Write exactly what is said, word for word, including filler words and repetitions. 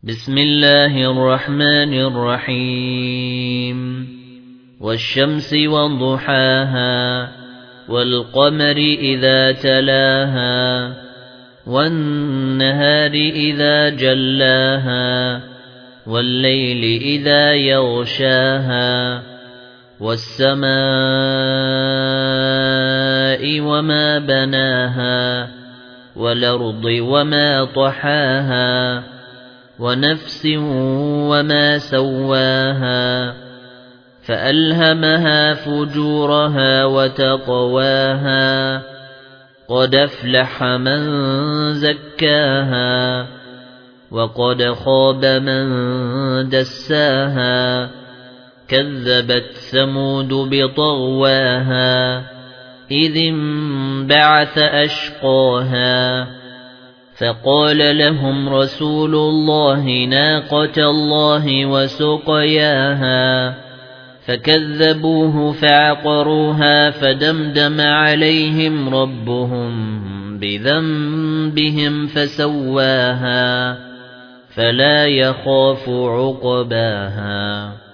بسم الله الرحمن الرحيم والشمس وضحاها والقمر إذا تلاها والنهار إذا جلاها والليل إذا يغشاها والسماء وما بناها والأرض وما طحاها ونفس وما سواها فألهمها فجورها وتقواها قد أفلح من زكاها وقد خاب من دساها كذبت ثمود بطغواها إذ انبعث أشقاها فقال لهم رسول الله ناقة الله وسقياها فكذبوه فعقروها فدمدم عليهم ربهم بذنبهم فسواها فلا يخاف عقباها.